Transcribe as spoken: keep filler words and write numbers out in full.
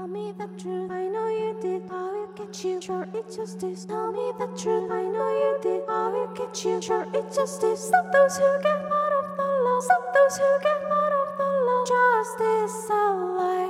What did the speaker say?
Tell me the truth, I know you did. I will get you, sure it's justice. Tell me the truth, I know you did. I will get you, sure it's justice. Stop those who get out of the law. Stop those who get out of the law. Justice alive.